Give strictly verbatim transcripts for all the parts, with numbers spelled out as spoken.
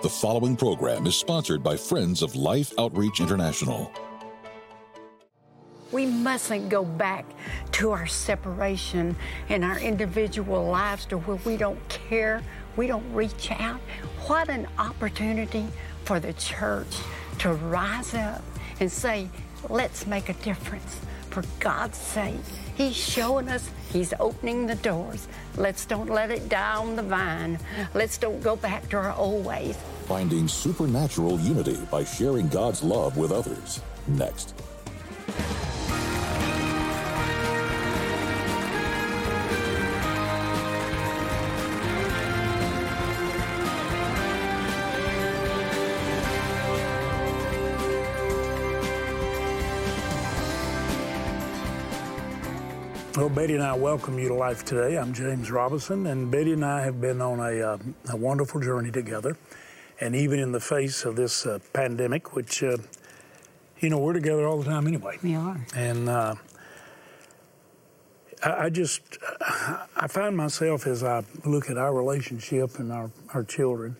The following program is sponsored by Friends of Life Outreach International. We mustn't go back to our separation in our individual lives to where we don't care, we don't reach out. What an opportunity for the church to rise up and say, let's make a difference. For God's sake, He's showing us, He's opening the doors. Let's don't let it die on the vine. Let's don't go back to our old ways. Finding supernatural unity by sharing God's love with others. Next. Well, Betty and I welcome you to Life Today. I'm James Robinson, and Betty and I have been on a, uh, a wonderful journey together. And even in the face of this uh, pandemic, which, uh, you know, we're together all the time anyway. We are. And uh, I, I just, I find myself as I look at our relationship and our, our children,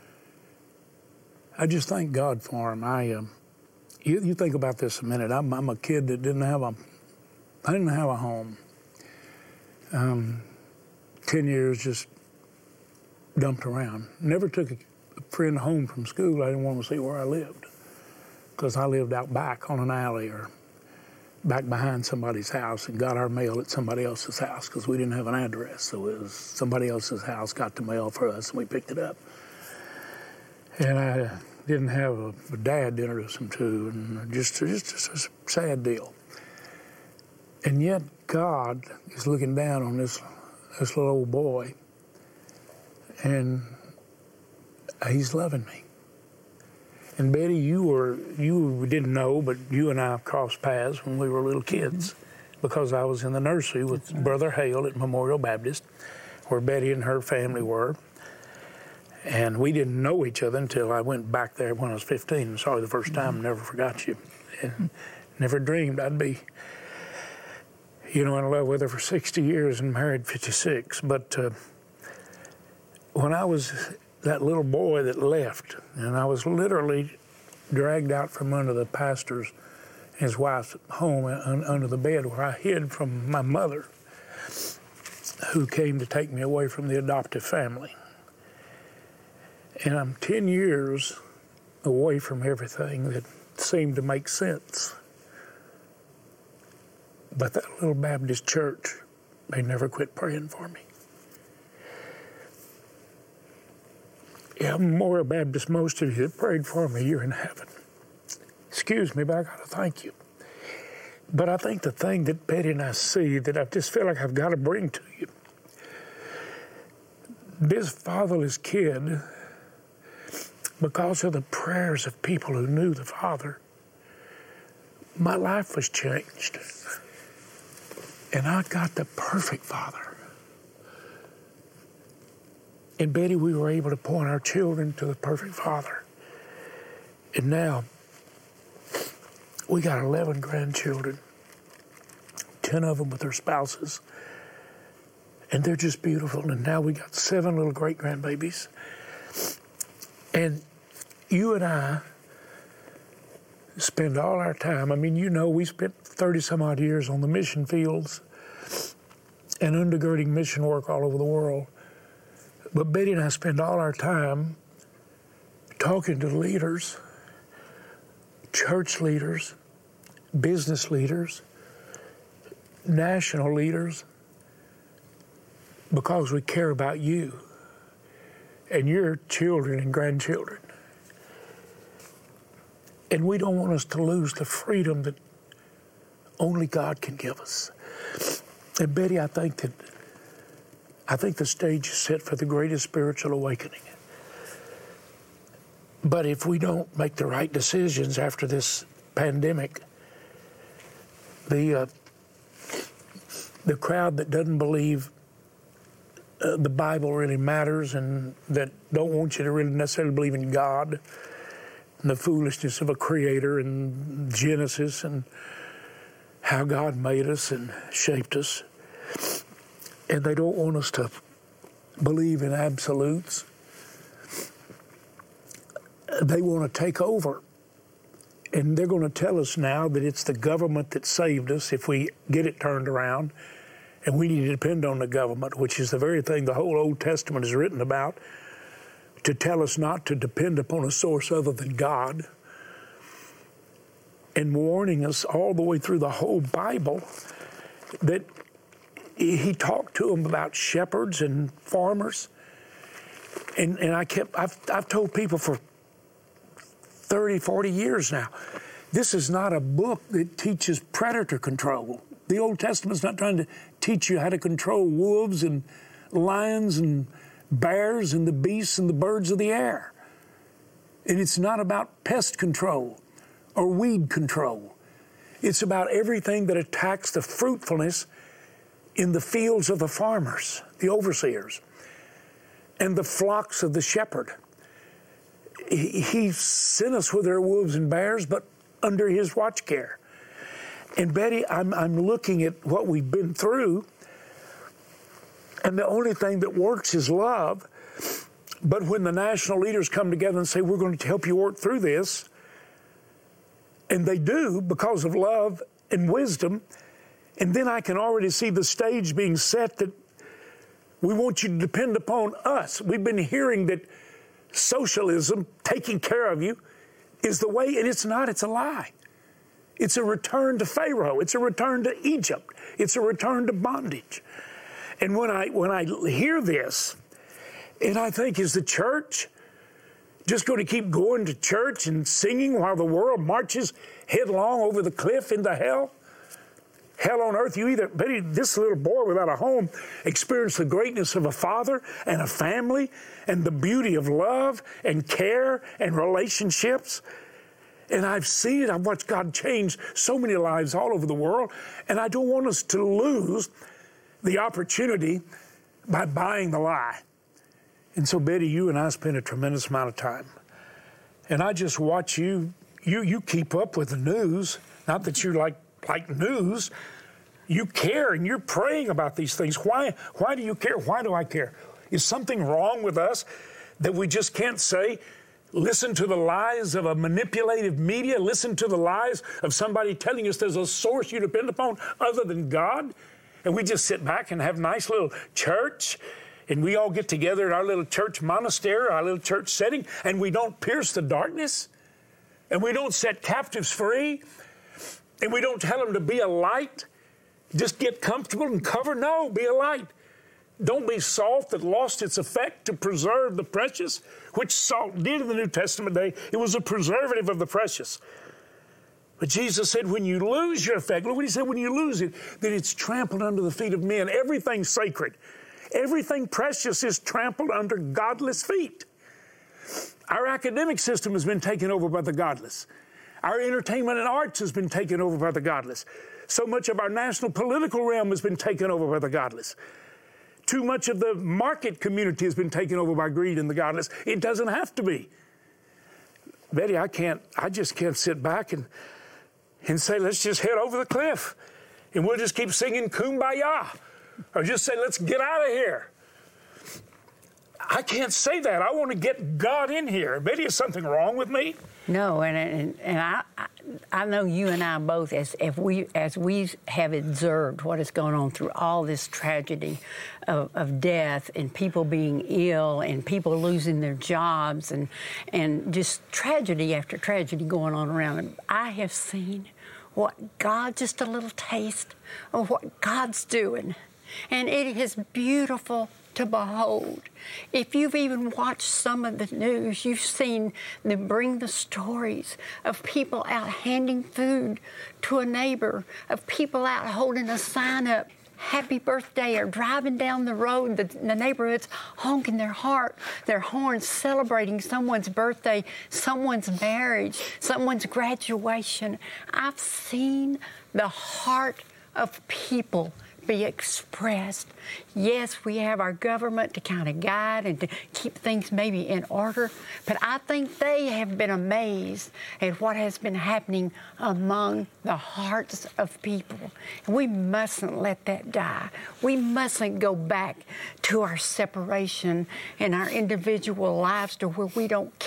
I just thank God for them. I, uh, you, you think about this a minute. I'm, I'm a kid that didn't have a I didn't have a home. Um, Ten years just dumped around. Never took a friend home from school. I didn't want to see where I lived because I lived out back on an alley or back behind somebody's house and got our mail at somebody else's house because we didn't have an address. So it was somebody else's house got the mail for us and we picked it up. And I didn't have a, a dad to introduce them to, and just, just, just a sad deal. And yet God is looking down on this this little old boy, and He's loving me. And Betty, you were you didn't know, but you and I crossed paths when we were little kids, because I was in the nursery with right. Brother Hale at Memorial Baptist, where Betty and her family were. And we didn't know each other until I went back there when I was fifteen and saw you the first time. Mm-hmm. Never forgot you. And never dreamed I'd be, you know, in love with her for sixty years and married fifty-six. But uh, when I was that little boy that left, and I was literally dragged out from under the pastor's, his wife's home, un, under the bed where I hid from my mother, who came to take me away from the adoptive family. And I'm ten years away from everything that seemed to make sense. But that little Baptist church, they never quit praying for me. Yeah, Memorial Baptist, most of you that prayed for me, you're in heaven. Excuse me, but I got to thank you. But I think the thing that Betty and I see that I just feel like I've got to bring to you, this fatherless kid, because of the prayers of people who knew the Father, my life was changed. And I got the perfect father. And Betty, we were able to point our children to the perfect father. And now, we got eleven grandchildren, ten of them with their spouses. And they're just beautiful. And now we got seven little great-grandbabies. And you and I spend all our time, I mean, you know, we spent thirty some odd years on the mission fields and undergirding mission work all over the world. But Betty and I spend all our time talking to leaders, church leaders, business leaders, national leaders, because we care about you and your children and grandchildren. And we don't want us to lose the freedom that only God can give us. And Betty, I think that I think the stage is set for the greatest spiritual awakening. But if we don't make the right decisions after this pandemic, the uh, the crowd that doesn't believe uh, the Bible really matters and that don't want you to really necessarily believe in God, and the foolishness of a creator and Genesis and how God made us and shaped us. And they don't want us to believe in absolutes. they want to take over. And they're going to tell us now that it's the government that saved us if we get it turned around, and we need to depend on the government, which is the very thing the whole Old Testament is written about, to tell us not to depend upon a source other than God, and warning us all the way through the whole Bible that he talked to them about shepherds and farmers. And, and I kept, I've, I've told people for thirty, forty years now, this is not a book that teaches predator control. The Old Testament's not trying to teach you how to control wolves and lions and bears and the beasts and the birds of the air. And it's not about pest control or weed control. It's about everything that attacks the fruitfulness in the fields of the farmers, the overseers, and the flocks of the shepherd. He, he sent us with our wolves and bears, but under his watch care. And Betty, I'm, I'm looking at what we've been through, and the only thing that works is love. But when the national leaders come together and say, we're going to help you work through this, and they do because of love and wisdom, and then I can already see the stage being set that we want you to depend upon us. We've been hearing that socialism, taking care of you, is the way, and it's not, it's a lie. It's a return to Pharaoh. It's a return to Egypt. It's a return to bondage. And when I when I hear this, and I think, is the church just going to keep going to church and singing while the world marches headlong over the cliff into hell? Hell on earth. You either, Betty, this little boy without a home experienced the greatness of a father and a family and the beauty of love and care and relationships. And I've seen it. I've watched God change so many lives all over the world. And I don't want us to lose the opportunity by buying the lie. And so, Betty, you and I spend a tremendous amount of time. And I just watch you. You, you keep up with the news. Not that you like, like news. You care, and you're praying about these things. Why, why do you care? Why do I care? Is something wrong with us that we just can't say, listen to the lies of a manipulative media, listen to the lies of somebody telling us there's a source you depend upon other than God, and we just sit back and have a nice little church, and we all get together in our little church monastery, our little church setting, and we don't pierce the darkness, and we don't set captives free, and we don't tell them to be a light, just get comfortable and cover. No, be a light. Don't be salt that lost its effect to preserve the precious, which salt did in the New Testament day. It was a preservative of the precious. But Jesus said, when you lose your effect, look what he said, when you lose it, that it's trampled under the feet of men. Everything sacred, everything precious is trampled under godless feet. Our academic system has been taken over by the godless. Our entertainment and arts has been taken over by the godless. So much of our national political realm has been taken over by the godless. Too much of the market community has been taken over by greed and the godless. It doesn't have to be. Betty, I can't, I just can't sit back and, and say, let's just head over the cliff and we'll just keep singing Kumbaya. Or just say, let's get out of here. I can't say that. I want to get God in here. Betty, is something wrong with me? No, and and, and I, I know you and I both, as if we as we have observed what is going on through all this tragedy of, of death and people being ill and people losing their jobs and and just tragedy after tragedy going on around them. I have seen what God, just a little taste of what God's doing, and it is beautiful to behold. If you've even watched some of the news, you've seen them bring the stories of people out handing food to a neighbor, of people out holding a sign up, happy birthday, or driving down the road, the, the neighborhoods honking their heart, their horns, celebrating someone's birthday, someone's marriage, someone's graduation. I've seen the heart of people be expressed. Yes, we have our government to kind of guide and to keep things maybe in order, but I think they have been amazed at what has been happening among the hearts of people. And we mustn't let that die. We mustn't go back to our separation and our individual lives to where we don't care.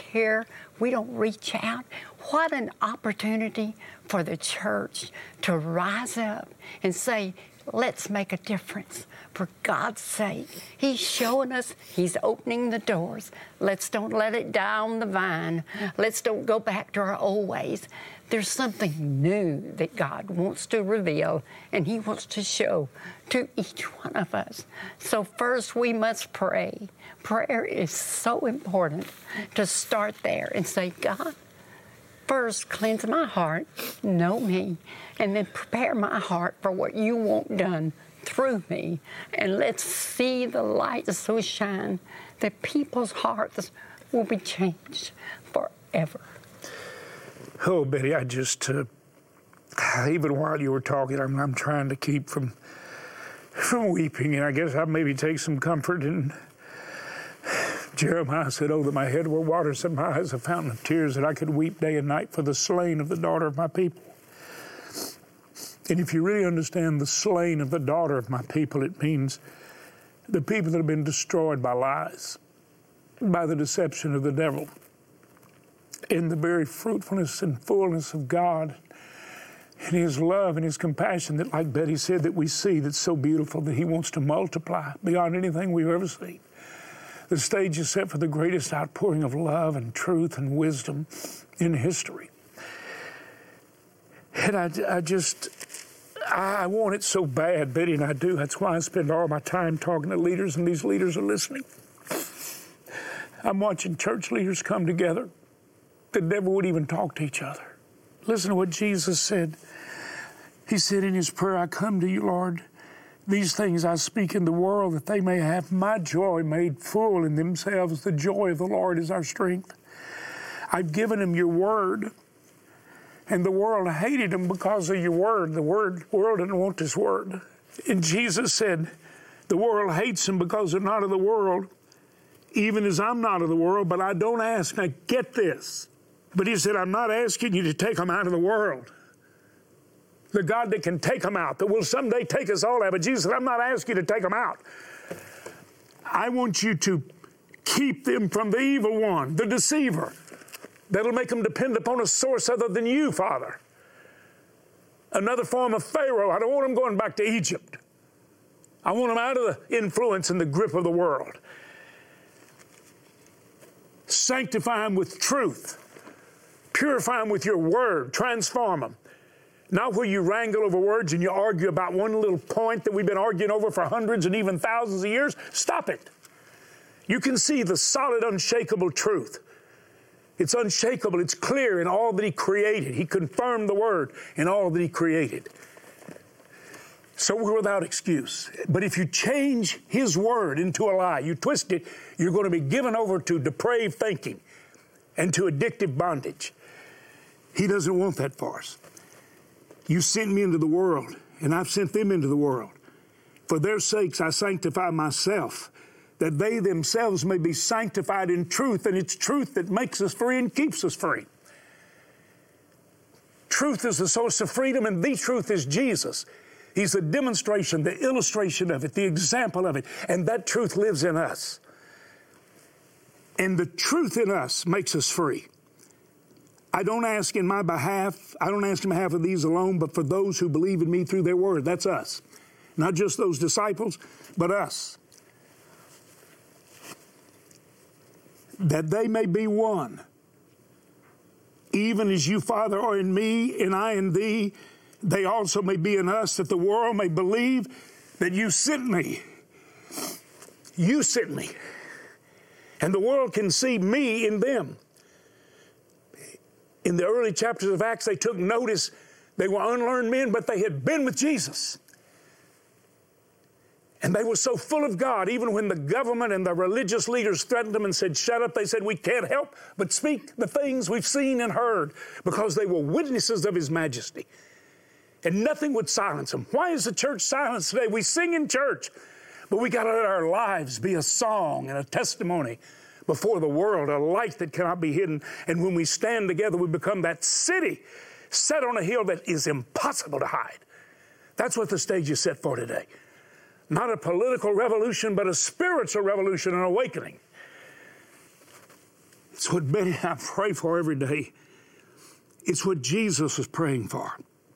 care, we don't reach out. What an opportunity for the church to rise up and say, let's make a difference for God's sake. He's showing us, He's opening the doors. Let's don't let it die on the vine. Let's don't go back to our old ways. There's something new that God wants to reveal, and He wants to show to each one of us. So first we must pray. Prayer is so important to start there and say, God, first cleanse my heart, know me, and then prepare my heart for what you want done through me. And let's see the light so shine that people's hearts will be changed forever. Oh, Betty, I just, uh, even while you were talking, I'm, I'm trying to keep from from weeping, and I guess I maybe take some comfort in Jeremiah said, oh, that my head were waters and my eyes a fountain of tears, that I could weep day and night for the slain of the daughter of my people. And if you really understand the slain of the daughter of my people, it means the people that have been destroyed by lies, by the deception of the devil, in the very fruitfulness and fullness of God and His love and His compassion that, like Betty said, that we see that's so beautiful that He wants to multiply beyond anything we've ever seen. The stage is set for the greatest outpouring of love and truth and wisdom in history. And I, I just, I want it so bad, Betty, and I do. That's why I spend all my time talking to leaders, and these leaders are listening. I'm watching church leaders come together that never would even talk to each other. Listen to what Jesus said. He said in His prayer, I come to you, Lord. These things I speak in the world, that they may have my joy made full in themselves. The joy of the Lord is our strength. I've given them your word, and the world hated them because of your word. The word, world didn't want this word. And Jesus said, the world hates them because they're not of the world, even as I'm not of the world, but I don't ask. Now get this. But He said, I'm not asking you to take them out of the world. The God that can take them out, that will someday take us all out. But Jesus said, I'm not asking you to take them out. I want you to keep them from the evil one, the deceiver, that'll make them depend upon a source other than you, Father. Another form of Pharaoh. I don't want them going back to Egypt. I want them out of the influence and the grip of the world. Sanctify them with truth. Purify them with your word. Transform them. Not where you wrangle over words and you argue about one little point that we've been arguing over for hundreds and even thousands of years. Stop it. You can see the solid, unshakable truth. It's unshakable. It's clear in all that He created. He confirmed the word in all that He created. So we're without excuse. But if you change His word into a lie, you twist it, you're going to be given over to depraved thinking and to addictive bondage. He doesn't want that for us. You sent me into the world, and I've sent them into the world. For their sakes I sanctify myself, that they themselves may be sanctified in truth, and it's truth that makes us free and keeps us free. Truth is the source of freedom, and the truth is Jesus. He's the demonstration, the illustration of it, the example of it, and that truth lives in us. And the truth in us makes us free. I don't ask in my behalf, I don't ask in behalf of these alone, but for those who believe in me through their word. That's us. Not just those disciples, but us. That they may be one, even as you, Father, are in me, and I in thee, they also may be in us, that the world may believe that you sent me. You sent me. And the world can see me in them. In the early chapters of Acts, they took notice. They were unlearned men, but they had been with Jesus. And they were so full of God, even when the government and the religious leaders threatened them and said, shut up, they said, we can't help but speak the things we've seen and heard, because they were witnesses of His majesty. And nothing would silence them. Why is the church silenced today? We sing in church, but we got to let our lives be a song and a testimony before the world, a light that cannot be hidden. And when we stand together, we become that city set on a hill that is impossible to hide. That's what the stage is set for today. Not a political revolution, but a spiritual revolution and awakening. It's what Betty and I pray for every day. It's what Jesus was praying for.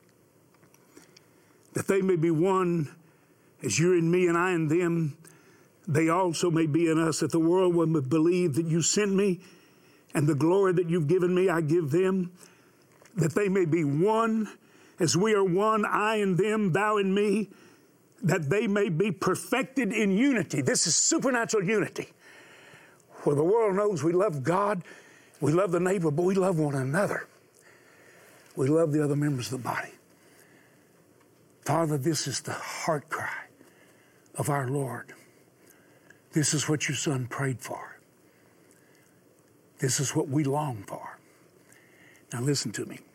That they may be one as you're in me and I in them. They also may be in us, that the world will believe that you sent me, and the glory that you've given me, I give them. That they may be one as we are one, I in them, thou in me, that they may be perfected in unity. This is supernatural unity, where the world knows we love God, we love the neighbor, but we love one another. We love the other members of the body. Father, this is the heart cry of our Lord. This is what your Son prayed for. This is what we long for. Now listen to me.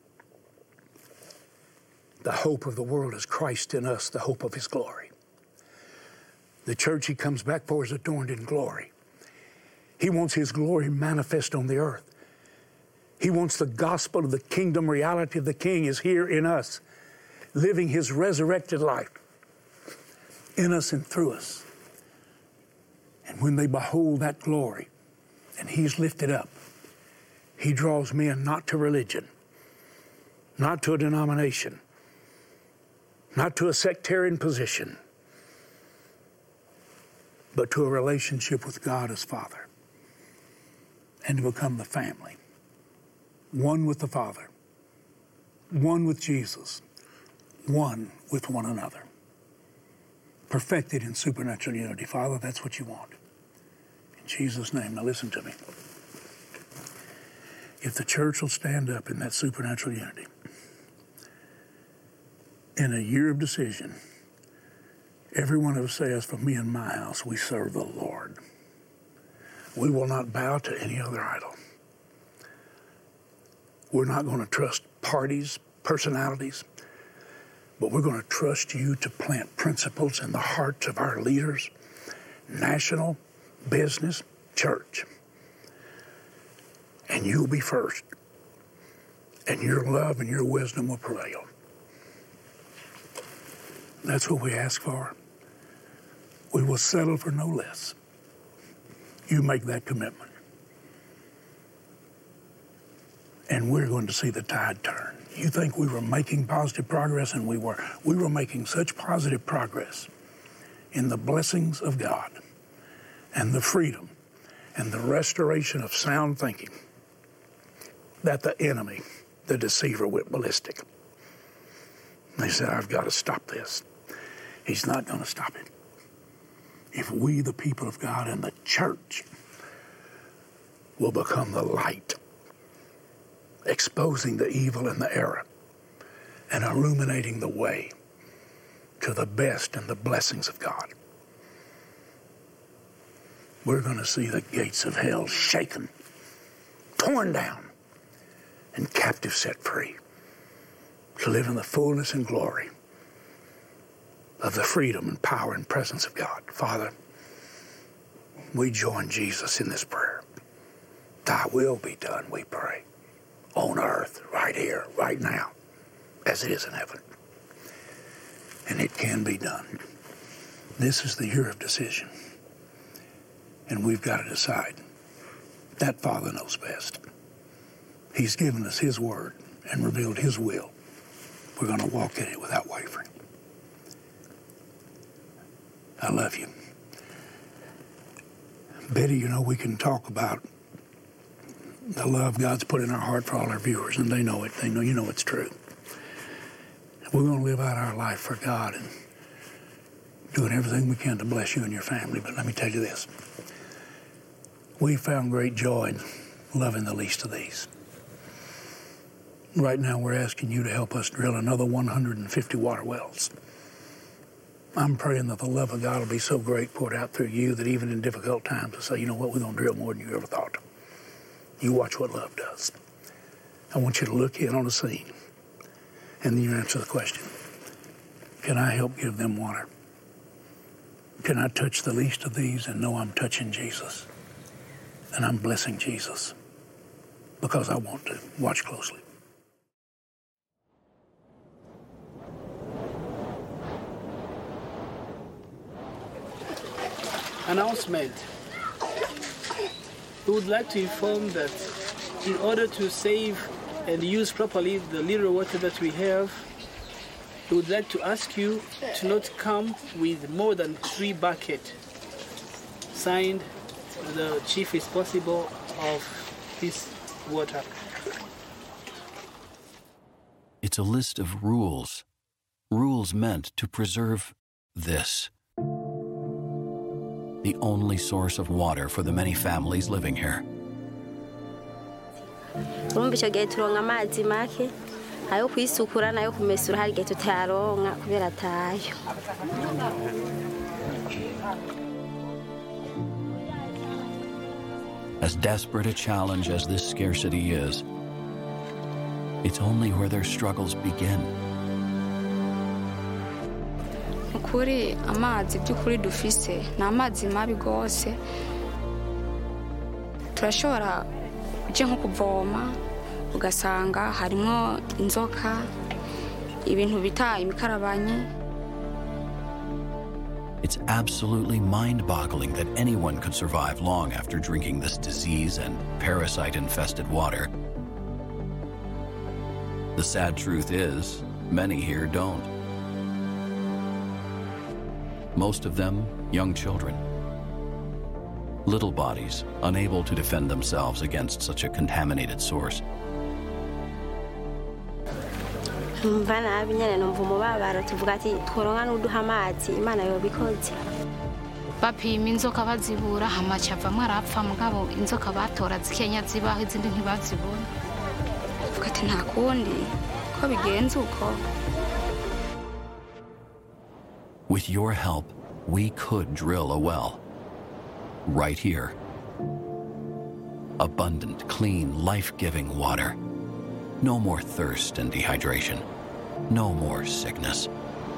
The hope of the world is Christ in us, the hope of his glory. The church he comes back for is adorned in glory. He wants his glory manifest on the earth. He wants the gospel of the kingdom reality of the King is here in us, living his resurrected life in us and through us. And when they behold that glory and he's lifted up, he draws men not to religion, not to a denomination, not to a sectarian position, but to a relationship with God as Father, and to become the family, one with the Father, one with Jesus, one with one another, perfected in supernatural unity. Father, that's what you want. In Jesus' name, now listen to me. If the church will stand up in that supernatural unity, in a year of decision, every one of us says, for me and my house, we serve the Lord. We will not bow to any other idol. We're not going to trust parties, personalities, but we're going to trust you to plant principles in the hearts of our leaders, national, business, church. And you'll be first. And your love and your wisdom will prevail. That's what we ask for. We will settle for no less. You make that commitment. And we're going to see the tide turn. You think we were making positive progress, and we were. We were making such positive progress in the blessings of God and the freedom and the restoration of sound thinking that the enemy, the deceiver, went ballistic. They said, I've got to stop this. He's not going to stop it. If we, the people of God and the church, will become the light, exposing the evil and the error, and illuminating the way to the best and the blessings of God, we're going to see the gates of hell shaken, torn down, and captives set free to live in the fullness and glory of the freedom and power and presence of God. Father, we join Jesus in this prayer. Thy will be done, we pray, on earth, right here, right now, as it is in heaven. And it can be done. This is the year of decision. And we've got to decide. That Father knows best. He's given us his word and revealed his will. We're going to walk in it without wavering. I love you. Betty, you know, we can talk about the love God's put in our heart for all our viewers, and they know it. They know, you know it's true. We're going to live out our life for God and doing everything we can to bless you and your family. But let me tell you this. We found great joy in loving the least of these. Right now, we're asking you to help us drill another one hundred fifty water wells. I'm praying that the love of God will be so great poured out through you that even in difficult times, to say, you know what, we're going to drill more than you ever thought. You watch what love does. I want you to look in on the scene, and then you answer the question. Can I help give them water? Can I touch the least of these and know I'm touching Jesus? And I'm blessing Jesus because I want to. Watch closely. Announcement. we would like to inform that in order to save and use properly the little water that we have, we would like to ask you to not come with more than three buckets. Signed, the chief responsible of this water. It's a list of rules. Rules meant to preserve this. The only source of water for the many families living here. urumva icyo gihe turonka amazi make ayo kwisukura nayo kumesura hari gihe tutayaronka kubera atayo. As desperate a challenge as this scarcity is, it's only where their struggles begin. Ukuri amazi by'ukuri dufise na amazi mabi gose. Turashobora je nko kuvoma ugasanga harimo inzoka ibintu bita imikarabanye. It's absolutely mind-boggling that anyone could survive long after drinking this disease and parasite-infested water. The sad truth is, many here don't. Most of them, young children. Little bodies, unable to defend themselves against such a contaminated source. Numva nabi nyene numva umubabaro tuvuga ati tworonka n'uduha amazi Imana yobikoze. Bapima inzoka bazibura hamaca avamwe arapfa mugabo inzoka batora zikenya zibaho izindi ntibazibona. Tuvuga ati nta kundi ko bigenze uko. With your help, we could drill a well. Right here. Abundant, clean, life-giving water. No more thirst and dehydration. No more sickness.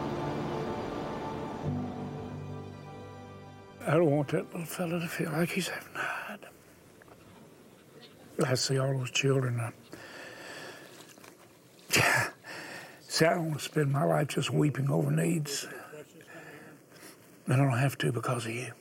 I don't want that little fella to feel like he's having died. I see all those children. I, see, I don't want to spend my life just weeping over needs. I don't have to because of you.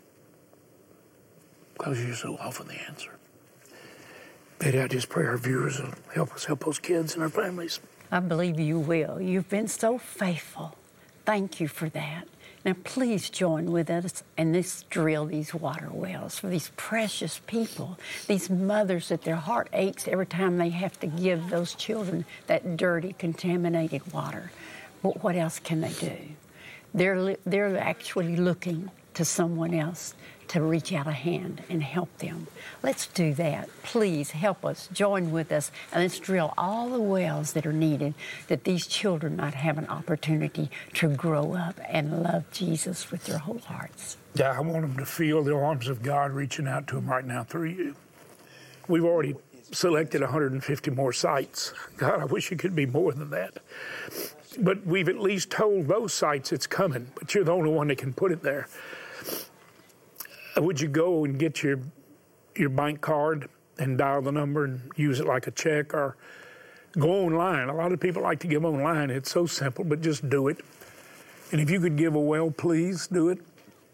Because you're so often the answer. Betty, I just pray our viewers will help us help those kids and our families. I believe you will. You've been so faithful. Thank you for that. Now, please join with us and let's drill these water wells for these precious people, these mothers that their heart aches every time they have to give those children that dirty, contaminated water. But what else can they do? They're, they're actually looking to someone else to reach out a hand and help them. Let's do that. Please help us, join with us, and let's drill all the wells that are needed that these children might have an opportunity to grow up and love Jesus with their whole hearts. Yeah, I want them to feel the arms of God reaching out to them right now through you. We've already selected one hundred fifty more sites. God, I wish it could be more than that. But we've at least told those sites it's coming, but you're the only one that can put it there. Would you go and get your your bank card and dial the number and use it like a check, or go online? A lot of people like to give online. It's so simple, but just do it. And if you could give a well, please do it.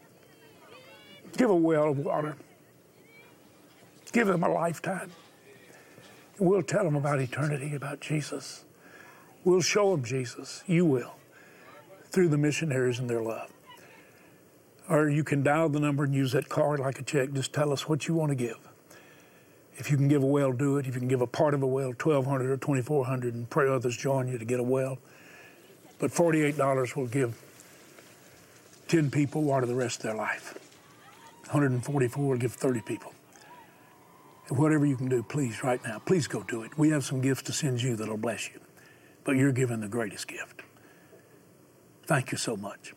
Give a well of water. Give them a lifetime. We'll tell them about eternity, about Jesus. We'll show them Jesus. You will, through the missionaries and their love. Or you can dial the number and use that card like a check. Just tell us what you want to give. If you can give a well, do it. If you can give a part of a well, twelve hundred dollars or twenty-four hundred dollars, and pray others join you to get a well. But forty-eight dollars will give ten people water the rest of their life. one hundred forty-four will give thirty people. And whatever you can do, please, right now, please go do it. We have some gifts to send you that'll bless you. But you're giving the greatest gift. Thank you so much.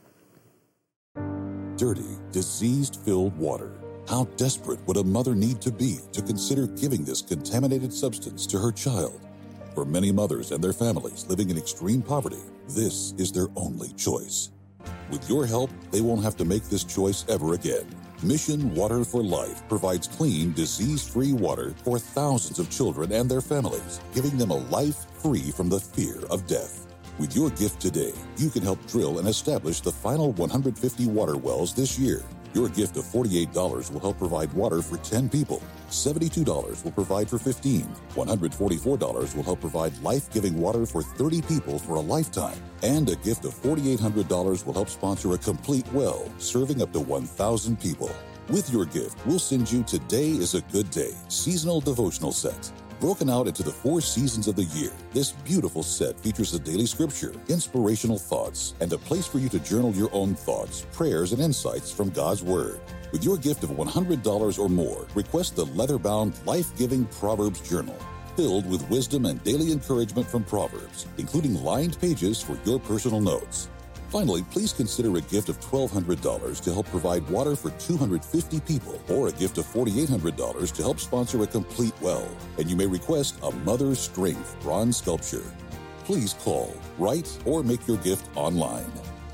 Dirty, disease-filled water. How desperate would a mother need to be to consider giving this contaminated substance to her child? For many mothers and their families living in extreme poverty, this is their only choice. With your help, they won't have to make this choice ever again. Mission Water for Life provides clean, disease-free water for thousands of children and their families, giving them a life free from the fear of death. With your gift today, you can help drill and establish the final one hundred fifty water wells this year. Your gift of forty-eight dollars will help provide water for ten people. seventy-two dollars will provide for fifteen. one hundred forty-four dollars will help provide life-giving water for thirty people for a lifetime. And a gift of four thousand eight hundred dollars will help sponsor a complete well, serving up to one thousand people. With your gift, we'll send you Today is a Good Day seasonal devotional set. Broken out into the four seasons of the year, this beautiful set features a daily scripture, inspirational thoughts, and a place for you to journal your own thoughts, prayers, and insights from God's Word. With your gift of one hundred dollars or more, request the leather-bound, life-giving Proverbs Journal, filled with wisdom and daily encouragement from Proverbs, including lined pages for your personal notes. Finally, please consider a gift of twelve hundred dollars to help provide water for two hundred fifty people, or a gift of four thousand eight hundred dollars to help sponsor a complete well. And you may request a Mother's Strength bronze sculpture. Please call, write, or make your gift online.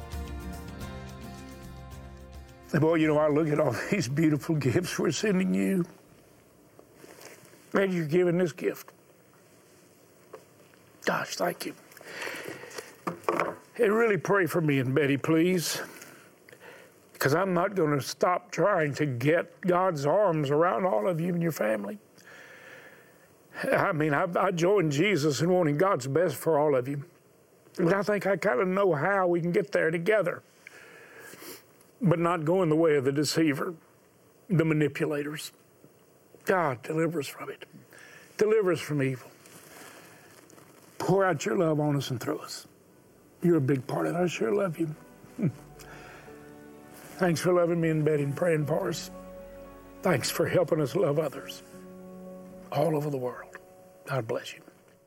Boy, you know, I look at all these beautiful gifts we're sending you, and you're giving this gift. Gosh, thank you. Hey, really pray for me and Betty, please, because I'm not going to stop trying to get God's arms around all of you and your family. I mean, I, I joined Jesus in wanting God's best for all of you, and I think I kind of know how we can get there together, but not going the way of the deceiver, the manipulators. God, deliver us from it. Deliver us from evil. Pour out your love on us and through us. You're a big part of it. I sure love you. Thanks for loving me and Betty and praying for us. Thanks for helping us love others all over the world. God bless you.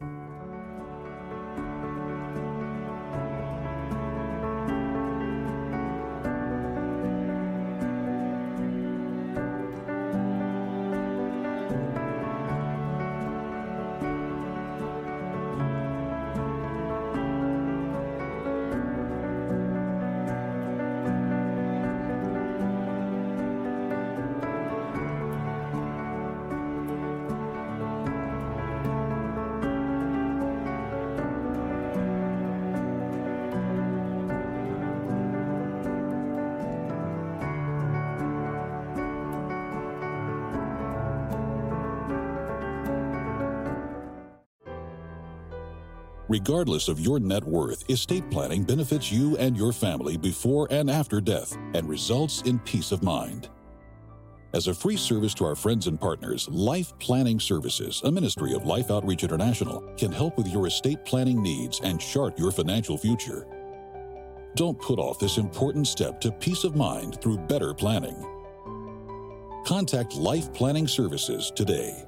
Regardless of your net worth, estate planning benefits you and your family before and after death and results in peace of mind. As a free service to our friends and partners, Life Planning Services, a ministry of Life Outreach International, can help with your estate planning needs and chart your financial future. Don't put off this important step to peace of mind through better planning. Contact Life Planning Services today.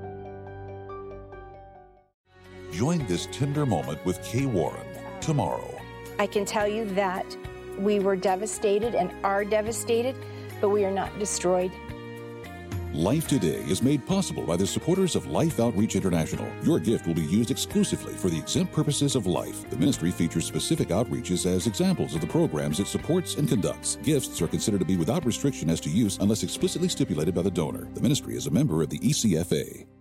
Join this tender moment with Kay Warren tomorrow. I can tell you that we were devastated and are devastated, but we are not destroyed. Life Today is made possible by the supporters of Life Outreach International. Your gift will be used exclusively for the exempt purposes of life. The ministry features specific outreaches as examples of the programs it supports and conducts. Gifts are considered to be without restriction as to use unless explicitly stipulated by the donor. The ministry is a member of the E C F A.